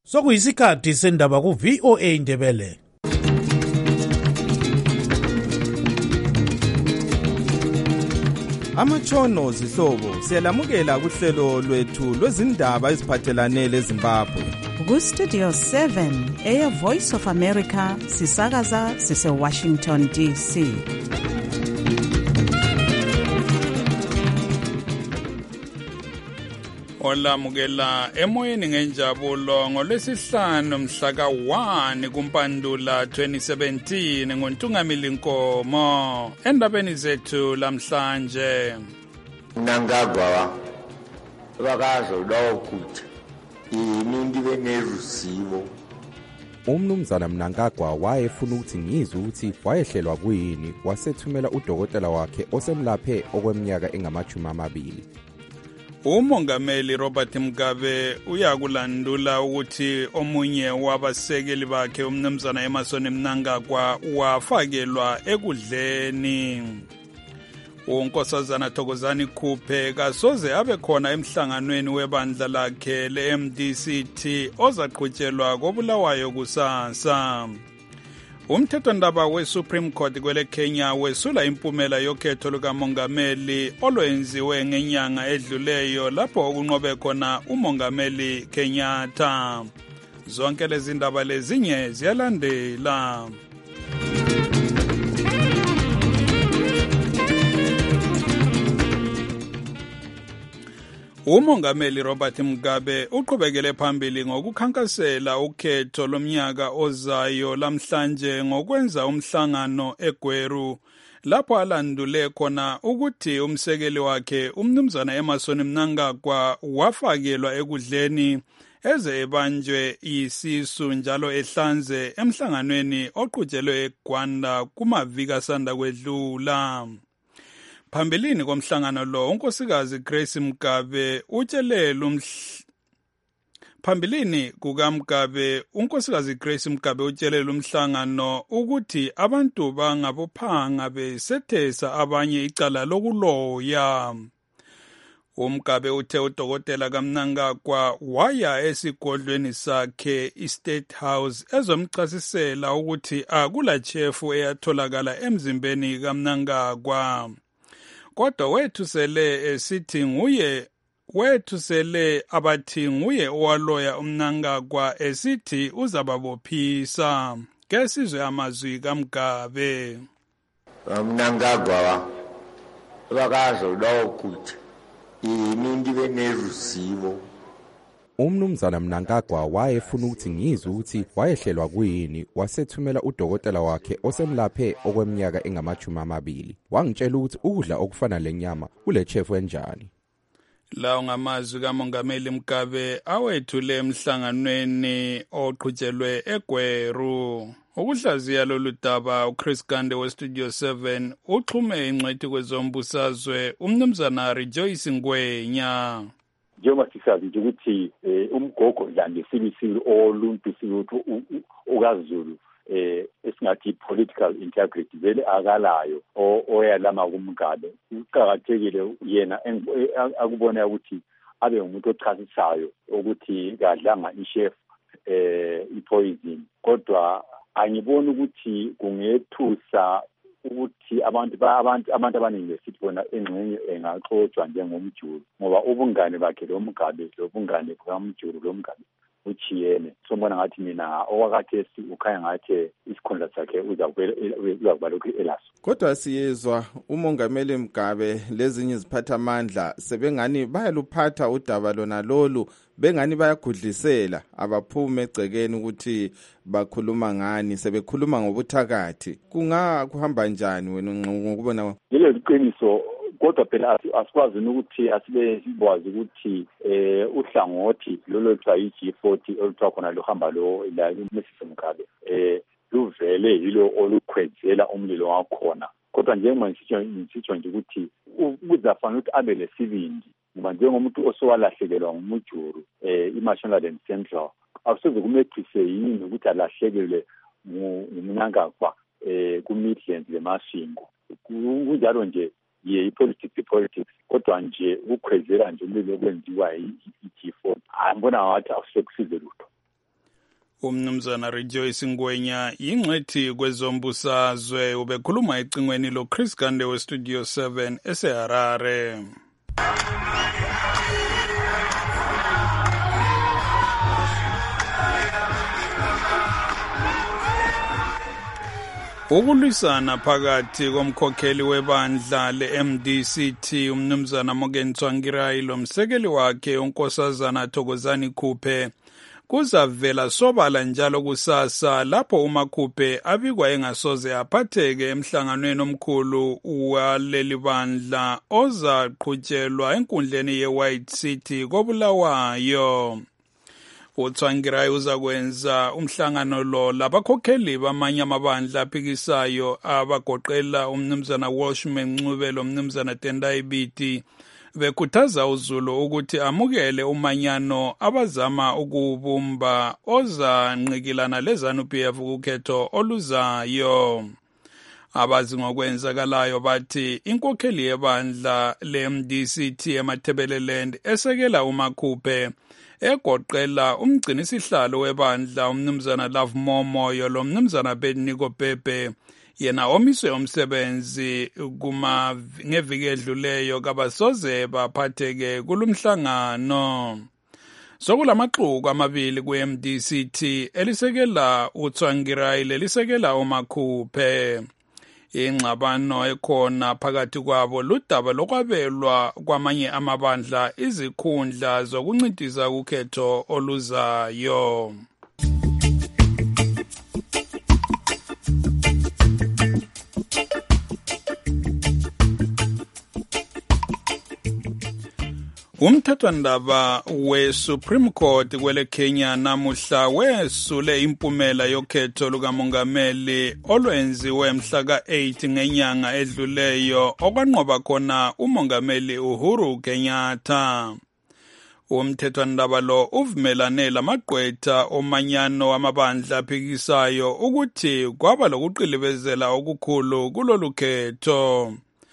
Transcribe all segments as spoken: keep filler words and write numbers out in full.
Sokuyisikhathi sendaba ku V O A Ndebele. Amatshono zihlobo siyalamukela kuhlelo lwethu lwezindaba eziphathelane leZimbabwe. Ku Studio seven Air Voice of America sisakaza sise Washington D C. Olamukela emoyeni ngenjabulo ngolwesihlanu mhla ka one kuMpandula twenty seventeen ngoNtungamili Nkomo endabeni zethu lamhlanje. Nangagwa bakazo lokuthi iningi benerusivo. Umnumzana Mnangagwa wayefuna ukuthi ngizwe ukuthi wayehlelwa kuyini wasethumela udokotela wakhe osemlaphe okweminyaka engamajumi amabili. Umongameli Robert Mugabe uyakulandula ukuthi omunye wabasekeli bakhe umnumzana Emmerson Mnangagwa wafakelwa ekudleni. uNkosazana Thokozani Khuphe kasoze abe khona emhlanganweni webandla lakhe le-M D C T ozaqhutshelwa koBulawayo kusasa. Umthethondaba we-Supreme Court kwele Kenya wesula impumela yokhetho lukamongameli olwenziwe ngenyanga edluleyo lapho okunqobe khona umongameli Kenyatta. Zonke lezi ndaba lezinye ziyalandela. Umongameli Robert Mugabe uqhubekele phambili ngokukhankasela ukhetho lomnyaka ozayo lamhlanje ngokwenza umhlangano eGweru lapho alandule khona ukuthi umsekeli wakhe umnumzana Emmerson Mnangagwa wafakelwa ekudleni eze ebanjwe isisu njalo ehlanze emhlanganweni oqhutshelwe eGwanda kumaviki asanda kwedlula. Phambilini komhlangano lo unkosikazi Grace Mugabe utshelele umhl Phambilini kukaMugabe unkosikazi Grace Mugabe utshelele umhlangano ukuthi abantu bangabophanga besethesa abanye icala lokuloya. uMugabe uthe udokotela kaMnangagwa waya esigodlweni sakhe iState House ezomchasisela ukuthi akula chefu eyatholakala emzimbeni kaMnangagwa. Kodwa wethusele esithi nguye wethusele abathi nguye owaloya uMnangagwa esithi uzababophisa. Ke sizwe amazwi kaMugabe. Mnangagwa bakazo lokuthi iningi benerusivo. Umnumzana Mnangagwa wayefuna ukuthi ngizwe ukuthi wayehlelwa kuyini wasethumela udokotela wakhe osemlaphe okweminyaka engamajumi amabili. Wangitshela ukuthi ukudla okufana lenyama kule chefu enjani. Lawo ngamazwi kamongameli Mugabe awethule emhlanganweni oqhutshelwe eGweru. Ukuhlaziya lolu daba uChris Gande weStudio seven uxhume ingcwethi kwezombusazwe umnumzana Rejoice Ngwenya. Njengoba sisazi nje ukuthi umgogo dlande sibisilo oluntu silutho ukaZulu eh esingathi political integrity vele akalayo oyalama kuMugabe. Uqhakathekile yena akubona ukuthi abe umuntu ochasisayo ukuthi kadlanga ichef eh ipoison, kodwa angiboni ukuthi kungethusa ukuthi abantu abantu abantu abaningi besithi bona engxenye engaxoxwa njengomjulu ngoba ubungane bakhe lo Mugabe lo bungane kaMjulu lo Mugabe uchiyene. Sombona ngathi mina owakathesi ukhaya ngathi isikhundla sakhe uzakuba lokhu elaso. Kodwa siyezwa umongameli Mugabe lezinye iziphatha amandla sebengani bayaluphatha udaba lona lolu bengani bayagudlisela abaphume egcekeni ukuthi bakhuluma ngani sebekhuluma ngobuthakathi. Kunga kuhamba njani wena ngokubona? Lelo liqiniso, kodwa phela asikwazi ukuthi asibe sikwazi ukuthi eh uhlangothi lolo kuthiwa i-G forty oluthiwa khona luhamba lo la uMisisi Mugabe eh luvele yilo olukhwezela umlilo wakhona. Kodwa njengoba ngisitsho nje ukuthi kuzafanele ukuthi abe lesibindi ngoba njengomuntu osowalahlekelwa ngumujuru eh iMashonaland Central akusoze kumethise yini ukuthi alahlekelwe nguMnangagwa eh ku-Midlands leMashingo. Kunjalo nje ye ipolitics politics kodwa nje ukukhwezela nje umlilo okwenziwa i-G four angibona ngathi awusekusize lutho. Umnumzana Rejoice Ngwenya yingcwethi kwezombusazwe ubekhuluma ecingweni lo Chris Gande we Studio seven eseHarare. Ukulwisana phakathi komkhokheli webandla le-M D C T umnumzana Morgan Tsvangirai lomsekeli wakhe unkosazana Thokozani Khuphe kuzavela sobala njalo kusasa lapho uMakhuphe abikwa engasoze aphatheke emhlanganweni omkhulu waleli bandla ozaqhutshelwa enkundleni ye-White City koBulawayo. uTsvangirai uzakwenza umhlangano lo labakhokheli bamanye amabandla aphikisayo abagoqela umnumzana Walshman Ncube lomnumzana Tendai Biti bekhuthaza uZulu ukuthi amukele umanyano abazama ukubumba ozanqikilana leZANU-P F kukhetho oluzayo. Abazi ngokwenzakalayo bathi inkokheli yebandla le-M D C T eMatabeleland esekela uMakhuphe egoqela umgcinisihlalo webandla umnumzana Love Momoyo lo mnumzana Bedniko Pepe yena omiswe umsebenzi kuma ngeviki edluleyo kabasoze baphatheke kulumhlangano. Sokulamaxuku amabili ku-M D C T elisekela uTsvangirai lelisekela uMakhuphe. Ingxabano ekhona phakathi kwabo ludaba lokwabelwa kwamanye amabandla izikhundla zokuncintisa ukhetho oluzayo. Umthethwandaba we-Supreme Court kwele Kenya namuhla wesule impumela yokhetho lukamongameli olwenziwe mhla ka-eight ngenyanga edluleyo okwanqoba khona umongameli Uhuru Kenyatta. Umthethwandaba lo uvumelane lamagqwetha omanyano amabandla aphikisayo ukuthi kwaba lokuqilibezela okukhulu kulolu khetho.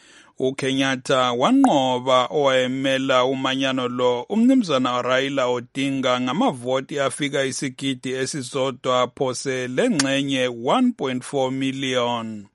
uKenyatta wanqoba owayemela umanyano lo umnumzana Raila Odinga ngamavoti afika isigidi esisodwa phose lengxenye one point four million.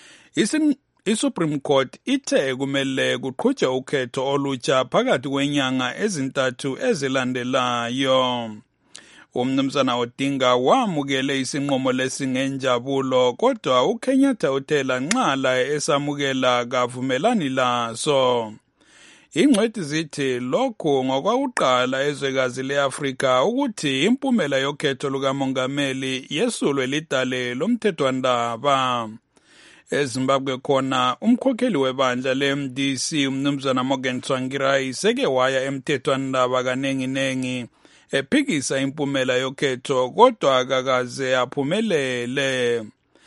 Isim iSupreme Court ithe kumele kuqhutshwe ukhetho olutsha phakathi kwenyanga ezintathu ezilandelayo. Umnumzana Odinga wamukele isinqumo lesingenjabulo kodwa uKenyatta uthela nxala esamukela kavumelani laso. Ingcwethi zithi lokhu ngokwakuqala ezwekazi leAfrika ukuthi impumela yokhetho lukamongameli yesulwe lidale lomthethwandaba. eZimbabwe khona umkhokheli webandla le-M D C umnumzana Morgan Tsvangirai seke waya emthethwandaba kanenginengi ephikisa impumela yokhetho kodwa akakaze aphumelele.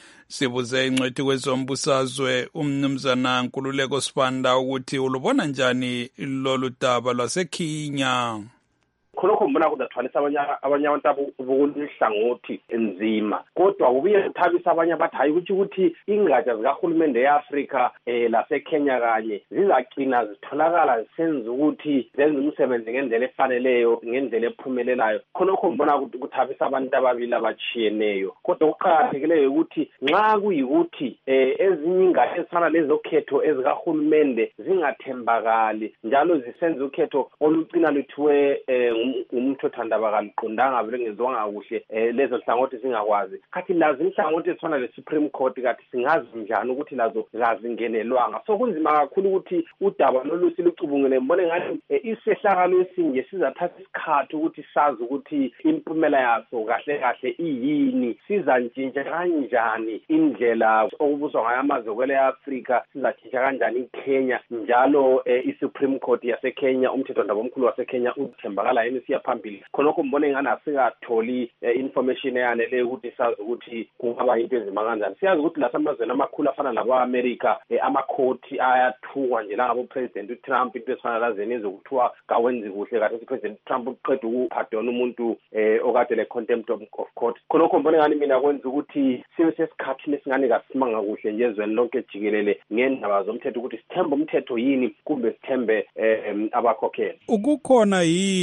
Sibuze ingcwethi kwezombusazwe umnumzana Nkululeko Sibanda ukuthi ulubona njani lolu daba lwaseKenya. khonokho mbona kudathwalisa abanye abanye abantu bokulihlangothi enzima kodwa ubuye uthabisa abanye abathi hayi ukuthi ukuthi ingatsha zikahulumende eAfrika eh laseKenya kanye zizagcina zitholakala zisenza ukuthi zenze umsebenzi ngendlela efaneleyo ngendlela ephumelelayo. Khonokho mbona ukuthabisa abantu ababili abachiyeneyo kodwa uqhaqhileyo ukuthi nxa kuyikuthi eh ezinye ingatsha ezifana lezokhetho ezikahulumende zingathembakali njalo zisenza ukhetho olucina luthiwe eh umthethwandaba kaliqondanga belengezwanga kuhle eh lezo hlangothi singakwazi kathi lazi inhlangothi ezifana le-Supreme Court kathi singazi njani ukuthi lazo zazingenelwanga. So kunzima kakhulu ukuthi udaba lolusi lucubungele mbone ngathi isehlakalo esinje sizathatha isikhathi ukuthi sazi ukuthi impumela yaso kahle kahle iyini, sizantshintsha kanjani indlela okubuzwa ngayo amazwe kwele Afrika, sizatshintsha kanjani iKenya njalo i-Supreme Court yaseKenya umthethwandaba omkhulu waseKenya uthembakala yini siya phambili. Khonokho mbone ngani asikatholi information eyanele ukuthi sazi ukuthi kungaba into ezima kanjani. Siyazi ukuthi lasamazweni amakhulu afana labo-America amakhoti ayathukwa nje langabo President uTrump into ezifana lazeni ezokuthiwa kawenzi kuhle kathi uPresident Trump uqeda ukupardona umuntu okade le contempt of court. Khonokho mbone ngani mina kwenza ukuthi sibe sesikhathini esingane kasimanga kuhle nje ezweni lonke jikelele ngendaba zomthetho ukuthi sithembe umthetho yini kumbe sithembe abakhokheli. Ukukhona yini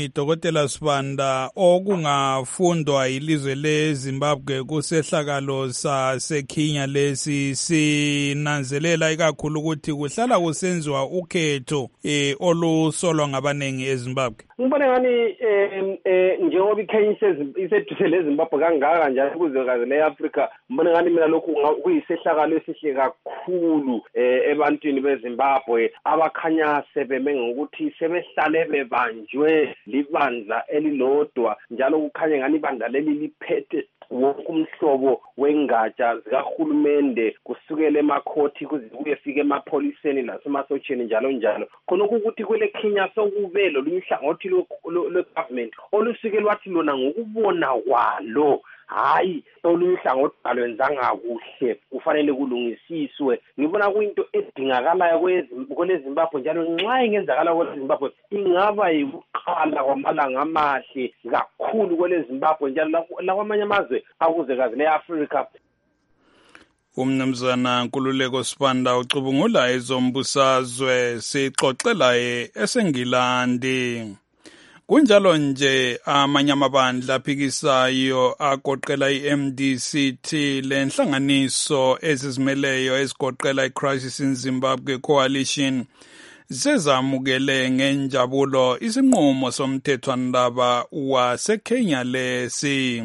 Dokotela Sibanda okungafundwa ilizwe leZimbabwe kusehlakalo saseKenya lesi sinanzelela ikakhulu ukuthi kuhlala kusenziwa ukhetho eh olusolwa ngabanengi eZimbabwe. Ngibona ngani eh njengoba iKenya iseduse leZimbabwe kangaka njalo kuzwekazi leAfrica, ngibona ngani mina lokhu kuyisehlakalo esihle kakhulu eh ebantwini beZimbabwe abakhanya sebeme ngokuthi sebehlale bebanjwe libandla elilodwa njalo kukhanya ngani ibandla leli liphethe wonke umhlobo wengatsha zikahulumende kusukela emakhothi kuze kuyefika emapholiseni nasemasotsheni njalo njalo. Khona ukuthi kwele Kenya sokube lo luhlangothi le-government olusuke lwathi lona ngokubona kwalo hayi oluhlangothi alwenzanga kuhle kufanele kulungisiswe. Ngibona kuyinto edingakalayo kweleZimbabwe njalo nxa ingenzakala kweleZimbabwe ingaba yikuqala kwamalanga amahle kakhulu kweleZimbabwe njalo lakwamanye amazwe akuzwekazi leAfrica. Umnumzana Nkululeko Sibanda ucubungula ezombusazwe sixoxela eSengilandi. Kunjalo nje amanye amabandla aphikisayo agoqela i-M D C T lenhlanganiso ezizimeleyo ezigoqela iCrisis in Zimbabwe Coalition zezamukele ngenjabulo isinqumo somthethwandaba waseKenya lesi.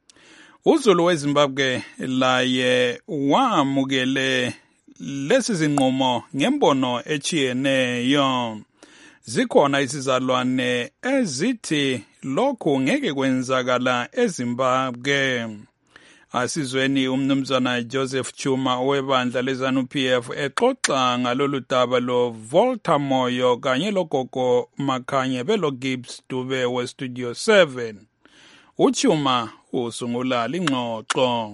Uzulu weZimbabwe laye wamukele lesi sinqumo ngembono echiyeneyo. Zikhona isizalwane ezithi lokhu ngeke kwenzakala eZimbabwe. Asizweni umnumzana Joseph Chuma owebandla leZANU P F exoxa ngalolu daba lo Volta Moyo kanye logogo Makhanye belo Gibbs Dube we Studio seven. Uchuma usungula lingxoxo.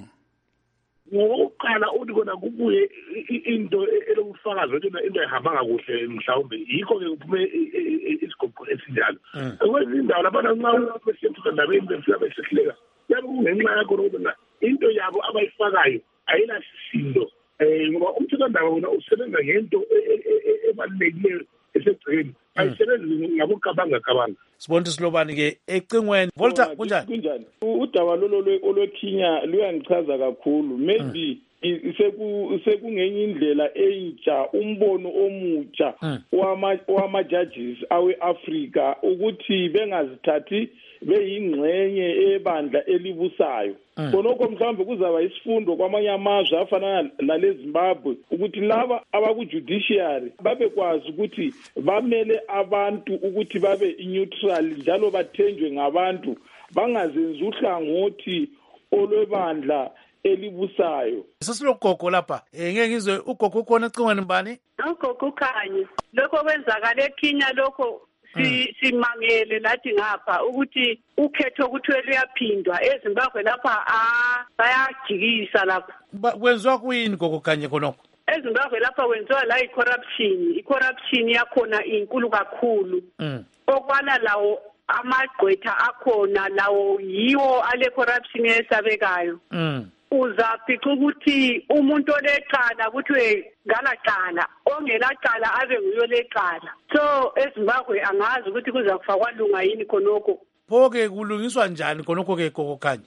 Ngokuqala uthi kona kubuye into elokufakaza ukuthi into ehambanga kuhle mhlawumbe yikho ke kuphume isigqoko esinjalo. Kwezindawo labantu nxa besemthethweni ndabeni befika besehleka yabo kungenxa yakho ukuthi into yabo abayifakayo ayinasisindo eh ngoba umthethwandaba wona usebenza ngento ebalulekile esegcikeni ayisebenzi ngabokabanga kabanga. Sibonke Silobani ke ecingweni Volta kunjani kunjani udaba lolo olweKenya luyangichaza kakhulu maybe iseku sekungenye indlela entsha umbono omutsha wama wama judges aweAfrica ukuthi bengazithathi beyingxenye ebandla elibusayo. Konoko mhlawumbe kuzaba isifundo kwamanye amazwe afana naleZimbabwe ukuthi laba abakujudiciary babekwazi ukuthi bamele abantu ukuthi babe neutral njalo bathenjwe ngabantu bangazenza uhlangothi olwebandla elibusayo. Sesilogogo lapha ngeke ngizwe ugogo khona ecingweni mbani? Ugogo Khanye lokho kwenzakala eKenya lokho si simangele lathi ngapha ukuthi ukhetho ukuthi luyaphindwa eZimbabwe lapha ah bayajikisa lapha. Kwenziwa kuyini gogo Khanye khonoko? eZimbabwe lapha kwenziwa la i-corruption i-corruption yakhona inkulu kakhulu. Okwana lawo amagqwetha akhona lawo yiwo ale corruption esabekayo. Uzafica ukuthi umuntu olecala ukuthi ngalaqala ongelaqala abe nguyo lecala. So eZimbabwe angazi ukuthi kuza kufakwa lunga yini khonoko. Phoke kulungiswa njani khonoko ke gogo Khanye?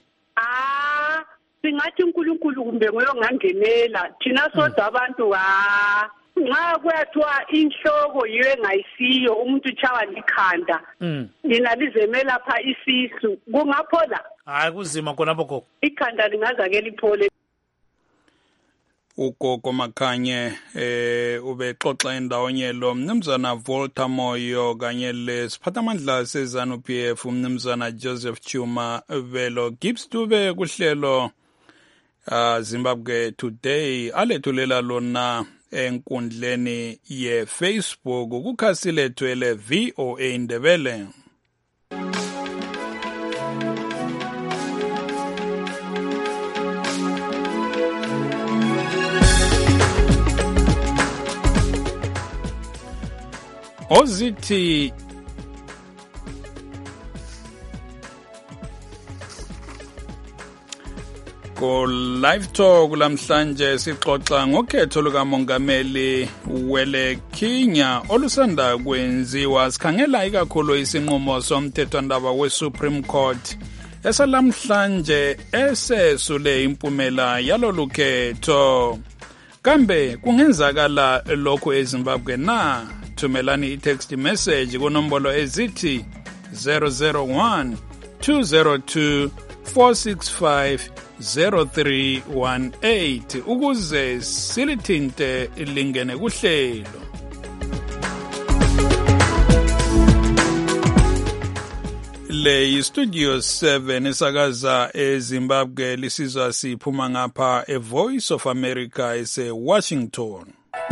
Ah singathi uNkulunkulu kumbe ngoyo ngangenela thina sodwa abantu ah nxa kwathiwa inhloko yiyo engayisiyo umuntu uchawa likhanda nina lizemela pha isisu kungaphola hayi kuzima khona boko ikhanda lingaza ke liphole. Ugogo Makhanye eh ubexoxa endawonye lo mnumzana Volta Moyo kanye lesiphathamandla seZANU P F umnumzana Joseph Chuma velo Gibbs Dube kuhlelo uh, Zimbabwe Today alethulela lona enkundleni ye Facebook kukhasi lethu ele V O A Ndebele. Ozithi Ko live talk lamhlanje sixoxa ngokhetho lukamongameli wele Kenya olusanda kwenziwa sikhangela ikakhulu isinqumo somthethwandaba we-Supreme Court esalamhlanje esesule impumela yalolu khetho. Kambe kungenzakala lokho eZimbabwe na? Thumelani i-text message kunombolo ezithi zero zero one two zero two four six five zero three one eight ukuze silithinte lingene kuhlelo. Le Studio seven esakaza eZimbabwe lisizwa siphuma ngapha e Voice of America ese Washington.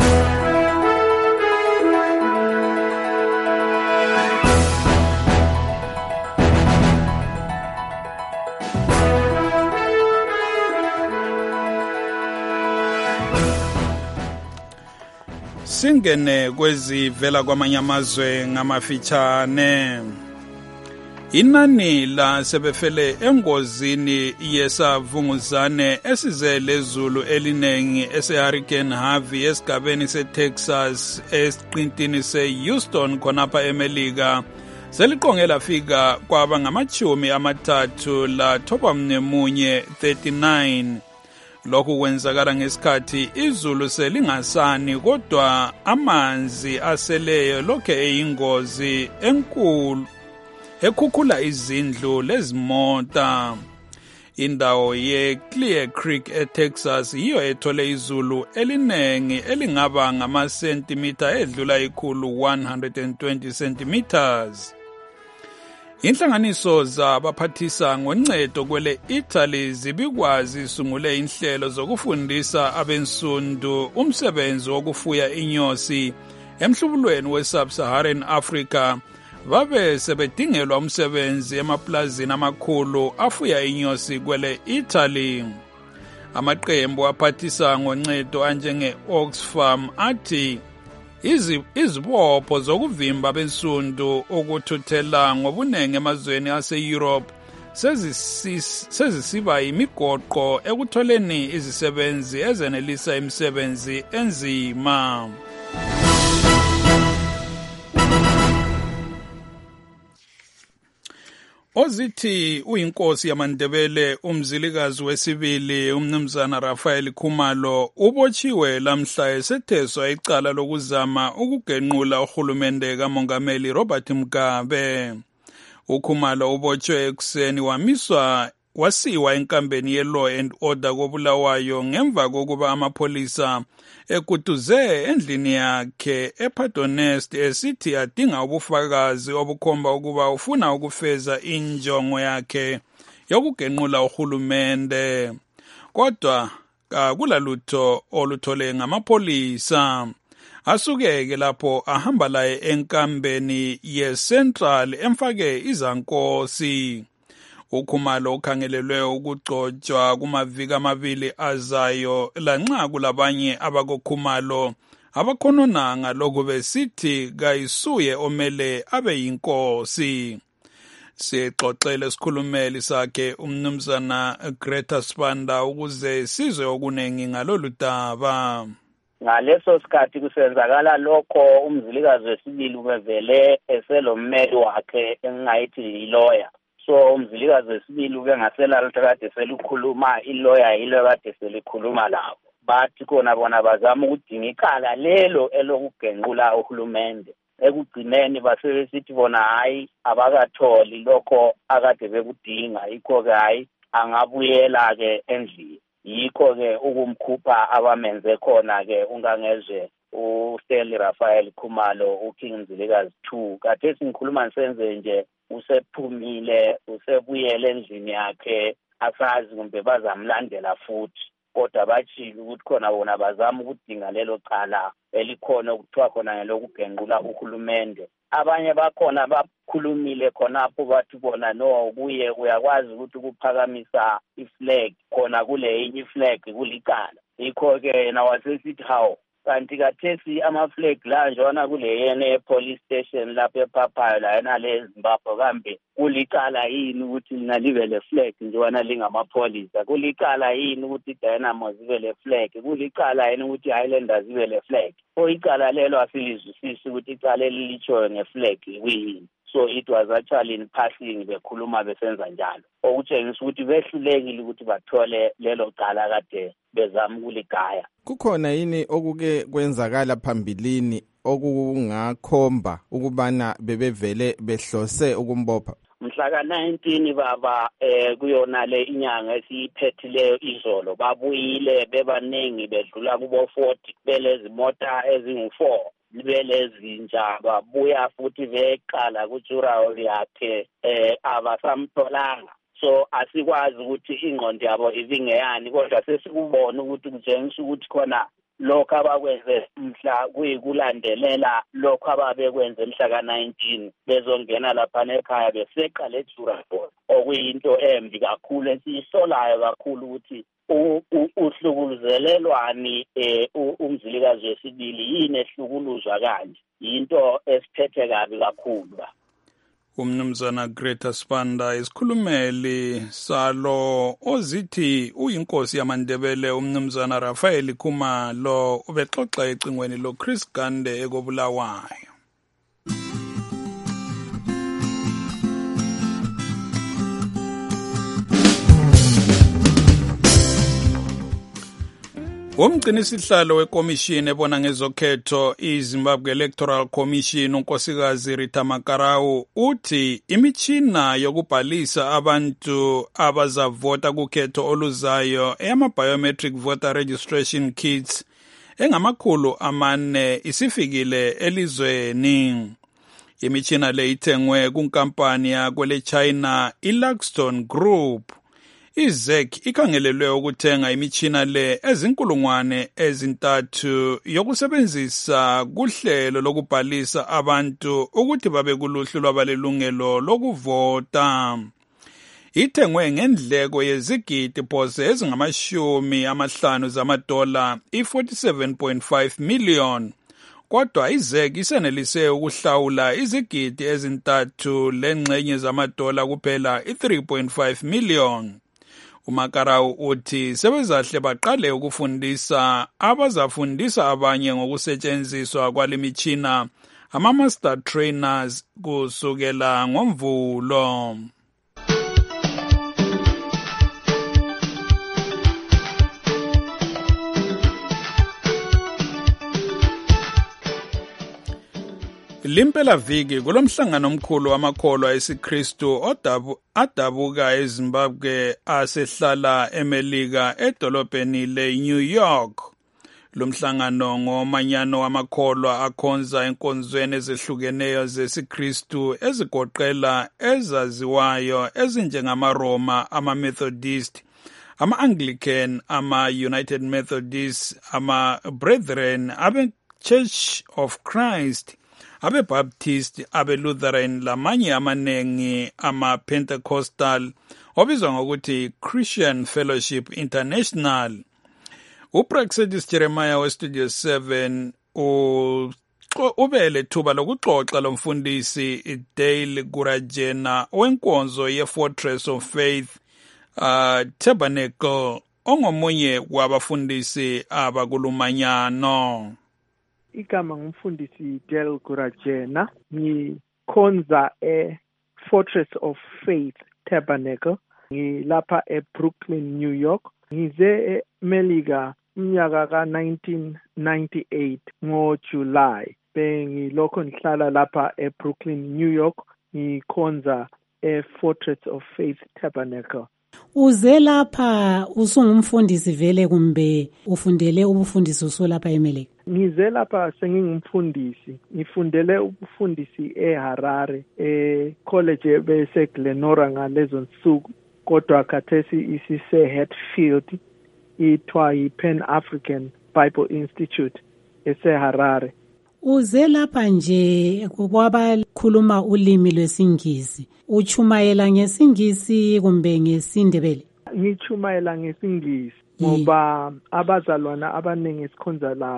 Singene kwezivela kwamanye amazwe ngamafitshane. Inani la sebefele engozini yesavunguzane esize lezulu elinengi ese-Hurricane Harvey esigabeni se-Texas esiqintini se-Houston khonapha eMelika seliqonge lafika kwaba ngamachumi amathathu la thoba mnemunye thirty-nine. Lokhu kwenzakala ngesikhathi izulu selingasani kodwa amanzi aseleyo lokhe eyingozi enkulu ekhukhula izindlu lezimota. Indawo ye-Clear Creek eTexas yiyo ethole izulu elinengi elingaba ngamasentimitha edlula ikhulu one hundred twenty centimeters. Inhlanganiso zabaphathisa ngoncedo kwele Italy zibikwazi sungule inhlelo zokufundisa abensundu umsebenzi wokufuya inyosi emhlubulweni we-Sub-Saharan Africa. Babe sebedingelwa umsebenzi emaplazini amakhulu afuya inyosi kwele Italy. Amaqembu aphathisa ngoncedo anjenge Oxfam athi izibopho zokuvimba bensundu ukuthuthela ngobunenge emazweni ase-Europe sezisiba imigoqo ekutholeni izisebenzi ezenelisa imisebenzi enzima. Ozithi uyinkosi yamaNdebele umzilikazi wesibili umnumzana Raphael Khumalo ubotshiwe lamhla esetheswa icala lokuzama ukugenqula uhulumende kamongameli Robert Mugabe. UKhumalo ubotshwe ekuseni wamiswa wasiwa enkambeni ye-Law and Order koBulawayo ngemva kokuba amapholisa ekutuze endlini yakhe ePaternoster esithi adinga ubufakazi obukhomba ukuba ufuna ukufeza injongo yakhe yokugenqula uhulumende. Kodwa akulalutho oluthole ngamapholisa. Asukeke lapho ahamba laye enkambeni ye-Central emfake izankosi. UKhumalo ukhangelelwe ukugcotshwa kumaviki amabili azayo lanxa kulabanye abakoKhumalo abakhononanga lokhu besithi kayisuye omele abe yinkosi. Sixoxele sikhulumeli sakhe umnumzana Greta Spanda ukuze sizwe okunengi ngalolu daba. Ngaleso sikhathi kusenzakala lokho umzilikazi wesibili ubevele eselommeli wakhe engayithi yi-lawyer. So umzilikazi wesibili ube ngasela kade selikhuluma i-lawyer yilo kade selikhuluma labo. Bathi khona bona bazama ukudinga ikhala lelo elokugenqula uhulumende. Ekugcineni basebesithi bona hayi abakatholi lokho akade bekudinga yikho ke hayi angabuyela ke endlini. Yikho ke ukumkhupha abamenze khona ke ungangezwe uSteli Raphael Khumalo uKing Mzilikazi two. Kade singikhuluma nisenze nje usephumile usebuyele endlini yakhe asazi kumbe bazamlandela futhi. Kodwa bachile ukuthi khona bona bazama ukudinga lelo cala elikhona ukuthiwa khona ngelokugenqula uhulumende. Abanye bakhona bakhulumile khonapho bathi bona no kuye uyakwazi ukuthi ukuphakamisa iflag khona kule enye iflag kulicala. Yikho ke yena wasesithi hawo kanti kathesi ama-flag la njona kule yene police station lapha ePhapayo la yena le Zimbabwe kambe kulicala yini ukuthi lina libe le flag njona lingamapholisa kulicala yini ukuthi Dynamo zibe le flag kulicala yini ukuthi Highlanders zibe le flag oyicala lelo asilizwisisi ukuthi icala elilichoyo ngeflag kuyini. So it was actually in passing bekhuluma besenza njalo okutshengisa ukuthi behlulekile ukuthi bathole lelo cala kade bezama ukuligaya. Kukhona yini okuke kwenzakala phambilini okungakhomba ukubana bebevele behlose ukumbopha? Mhla ka nineteen baba eh kuyona le inyanga esiyiphethileyo izolo babuyile bebaningi bedlula kubo forty belezi mota ezingu four libelezinja babuya futhi beqala kuJurawo yakhe eh abasamtholanga. So asikwazi ukuthi ingqondo yabo ibingeyani kodwa sesikubona ukuthi kutshengisa ukuthi khona lokho abakwenze mhla kuyikulandelela lokho ababekwenze mhla ka nineteen bezongena lapha ekhaya beseqa le Jurawo okuyinto embi kakhulu esiyisolayo kakhulu ukuthi uhlukuluzelelwani eh umzilikazi wesibili yini ehlukuluzwa kanje into esiphethe kabi kakhulu. Umnumzana Greta Spanda isikhulumeli salo ozithi uyinkosi yamaNdebele umnumzana Raphael Khumalo ubexoxa ecingweni lo Chris Gande ekobulawayo. Umgcini sihlalo wekomishini ebona ngezokhetho iZimbabwe Electoral Commission unkosikazi Rita Makarau uthi imitshina yokubhalisa abantu abazavota kukhetho oluzayo eyama-biometric voter registration kits engamakhulu amane isifikile elizweni. Imitshina le ithengwe kunkampani yakwele China iLuxton Group. I-Z E C ikhangelelwe ukuthenga imitshina le ezinkulungwane ezintathu yokusebenzisa kuhlelo lokubhalisa abantu ukuthi babe kuluhlu lwabalelungelo lokuvota. Ithengwe ngendleko yezigidi phose ezingamashumi amahlanu zamadola i-forty-seven point five million. Kodwa i-Z E C isenelise ukuhlawula izigidi ezintathu lengxenye zamadola kuphela i-three point five million. uMakarau uthi sebezahle baqale ukufundisa abazafundisa abanye ngokusetshenziswa kwalemitshina ama-master trainers kusukela ngoMvulo. Limpela viki kulomhlangano omkhulu wamakholwa esiKristu odabu adabuka eZimbabwe asehlala eMelika edolobheni leNew York. Lomhlangano ngomanyano wamakholwa akhonza enkonzweni ezehlukeneyo zesiKristu ezigoqela ezaziwayo ezinjengamaroma, ama-Methodist, ama-Anglican, ama-United Methodist, ama-Brethren, abe-Church of Christ, abe-Baptist, abe-Lutheran lamanye amanengi ama-Pentecostal obizwa ngokuthi Christian Fellowship International. uPraxedis Jeremiah weStudio seven ubele thuba lokuxoxa lomfundisi Dale Gurajena wenkonzo ye-Fortress of Faith uh, Tabernacle ongomunye wabafundisi abakulumanyano. Igama ngumfundisi Del Gurajena, ngikhonza e-Fortress of Faith Tabernacle, ngilapha e-Brooklyn, New York. Ngize eMelika umnyaka ka nineteen ninety-eight ngoJuly. Bengilokho ngihlala lapha e-Brooklyn, New York, ngikhonza e-Fortress of Faith Tabernacle. Uze lapha usungumfundisi vele kumbe ufundele ubufundisi usolapha eMelika? Ngize lapha sengingumfundisi. Ngifundele ubufundisi eHarare, e-college beseGlenora ngalezo nsuku, kodwa khathesi isise Hatfield, ithiwa yi-Pan African Bible Institute eseHarare. Uze lapha nje kwabakhuluma ulimi lwesingisi, uchumayela ngesingisi kumbe ngesindebele? Ngichumayela ngesingisi ngoba abazalwana abaningi esikhonza labo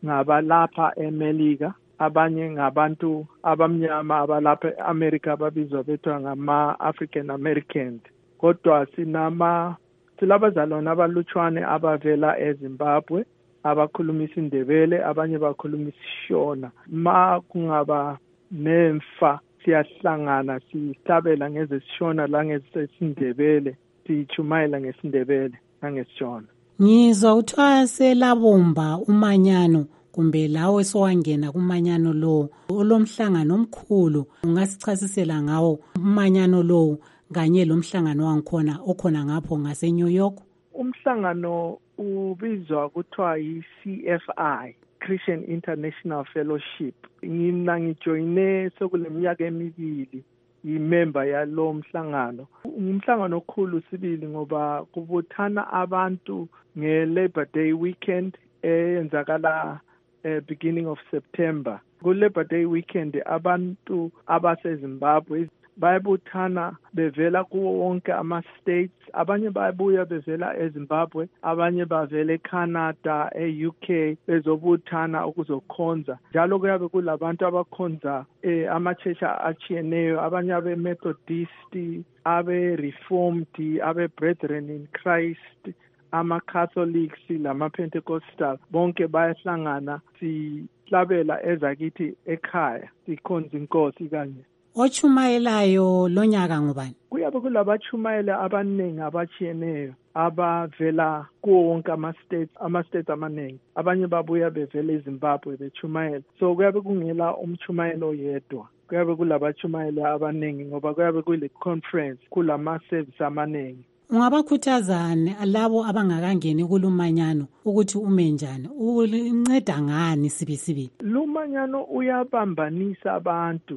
ngabalapha eMelika, abanye ngabantu abamnyama abalapha eAmerica ababizwa bethiwa ngama-African Americans. Kodwa sinama silabazalwane abalutshwane abavela eZimbabwe abakhuluma isiNdebele, abanye bakhuluma isiShona. Ma kungaba nemfa siyahlangana sihlabela ngezesishona la ngezesiNdebele, sichumayela ngesiNdebele nangesishona. Ngizwa uthiwa selabomba umanyano kumbe lawe sowangena kumanyano lo olomhlangano omkhulu, ungasichasisela ngawo umanyano lo kanye lomhlangano wangikhona okhona ngapho ngase New York? Umhlangano ubizwa kuthiwa yi-C F I, Christian International Fellowship. Ngina ngijoyine sekuleminyaka emibili yimember yalo mhlangano. Umhlangano okhulu sibili ngoba kubuthana abantu nge-Labor Day weekend eyenzakala uh, beginning of September. Ku-Labor Day weekend abantu abaseZimbabwe bayabuthana bevela kuwo wonke ama-states, abanye bayabuya bevela eZimbabwe, abanye bavela eCanada, e-U K bezobuthana ukuzokhonza. Njalo kuyabe kulabantu abakhonza eh, ama-church achiyeneyo, abanye abe-Methodist, abe-Reformed, abe-Brethren in Christ, ama-Catholics, lama-Pentecostal, bonke bayahlangana sihlabela ezakithi ekhaya, sikhonza inkosi kanye. Ochumayelayo lonyaka ngubani? Kuyabe kulabachumayela abaningi abachiyeneyo abavela kuwo wonke ama-states ama-states amaningi. Abanye babuya bevela eZimbabwe bechumayela. So kuyabe kungela umchumayelo oyedwa. Kuyabe kulabachumayela abaningi ngoba kuyabe kule conference kulama-service amaningi. Ungabakhuthazani labo abangakangeni kulumanyano ukuthi ume njani? Unceda ngani sibisibili? Lumanyano uyabambanisa abantu,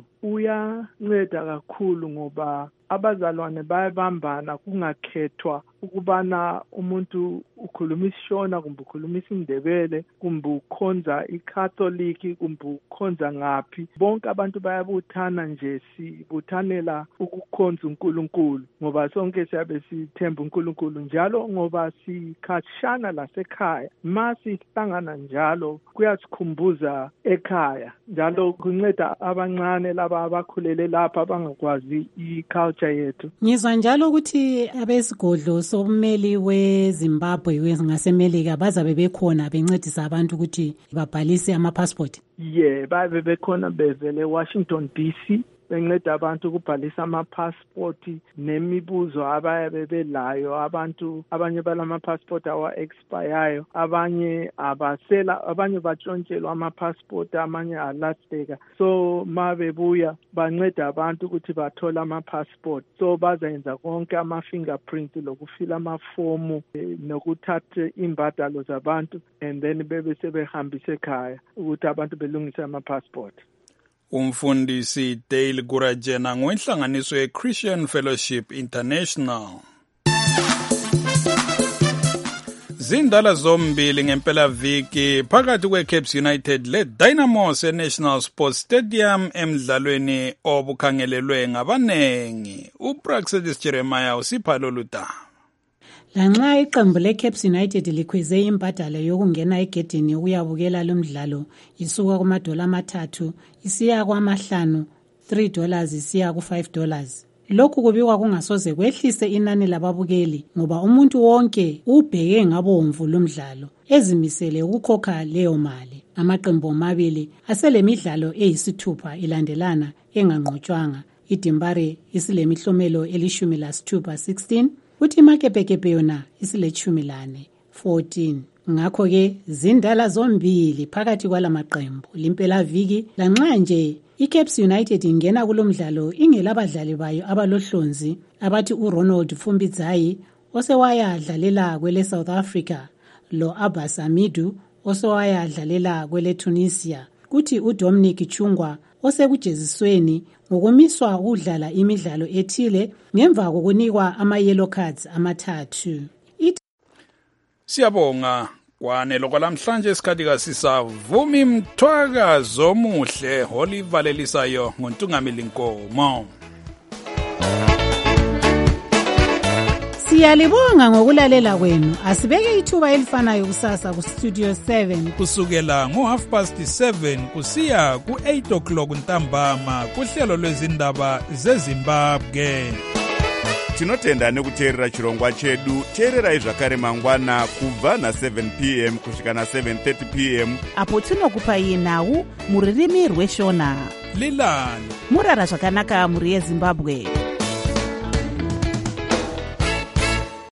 uyanceda kakhulu ngoba abazalwane bayabambana kungakhethwa ukubana umuntu ukhuluma isiShona kumbe ukhuluma isiNdebele kumbe ukhonza iCatholic kumbe ukhonza ngaphi. Bonke abantu bayabuthana nje sibuthanela ukukhonza uNkulunkulu ngoba sonke siyabe sithemba uNkulunkulu njalo ngoba sikhatshana lasekhaya. Ma sihlangana njalo kuyasikhumbuza ekhaya, njalo kunceda abancane laba abakhulele lapha abangakwazi iculture yethu. Ngizwa njalo ukuthi abesigodlo sommeli weZimbabwe ngaseMelika bazabe bekhona bencedisa abantu ukuthi babhalise ama-passport. Yeah, babe bekhona bevele eWashington D C benceda abantu ukubhalisa ama-passport nemibuzo abayabe belayo. Abantu abanye balama-passport awa-expireyo, abanye abasela, abanye batshontshelwa ama-passport, amanye alahleka. So ma bebuya banceda abantu ukuthi bathole ama-passport. So bazayenza konke ama-fingerprint lokufila amafomu nokuthatha imbadalo zabantu and then bebe sebehambisa ekhaya ukuthi abantu belungise ama-passport. Umfundisi Dale Gurajena ngoinhlanganiso ye-Christian Fellowship International. Zindala zombili ngempela viki phakathi kweCaps United leDynamos eNational Sports Stadium emdlalweni obukhangelelwe ngabanengi. uPraxedis Jeremiah usipha lolu daba. Lanxa iqembu leCaps United likhweze imbadalo yokungena egedini ukuyabukela lo mdlalo isuka kumadola amathathu isiya kwamahlanu, three dollars isiya ku five dollars. Lokhu kubikwa kungasoze kwehlise inani lababukeli ngoba umuntu wonke ubheke ngabomvu lomdlalo ezimisele ukukhokha leyo mali. Amaqembu amabili aselemidlalo eyisithupha ilandelana enganqotshwanga. iDimbare isilemihlomelo elishumi lasithupha sixteen, uthi iMakepekepe yona isilechumi lane fourteen. Ngakho ke zindala zombili phakathi kwalamaqembu limpela viki lanxa nje iCaps United ingena kulomdlalo ingelabadlali bayo abalohlonzi abathi uRonald Fumbidzayi osewayadlalela kwele South Africa, lo Abbas Amidu osewayadlalela kwele Tunisia, kuthi uDominic Chungwa osekujezisweni ngokumiswa ukudlala imidlalo ethile ngemva kokunikwa ama-yellow cards amathathu. Siyabonga kwanelo kwalamhlanje isikhathi kasisavumi mthwakazo omuhle olivalelisayo ngontungameli Nkomo. Siyalibonga ngokulalela kwenu. Asibeke ithuba elifanayo kusasa ku Studio seven kusukela ngo half past seven kusiya ku eight o'clock ntambama kuhlelo lwezindaba zeZimbabwe. Tinotenda nekuteerera chirongwa chedu. Teererai zvakare mangwana kubva na seven p m kusvika na seven thirty p m apo tinokupai nhau muririmi rweshona. Lilani murara zvakanaka muri yeZimbabwe.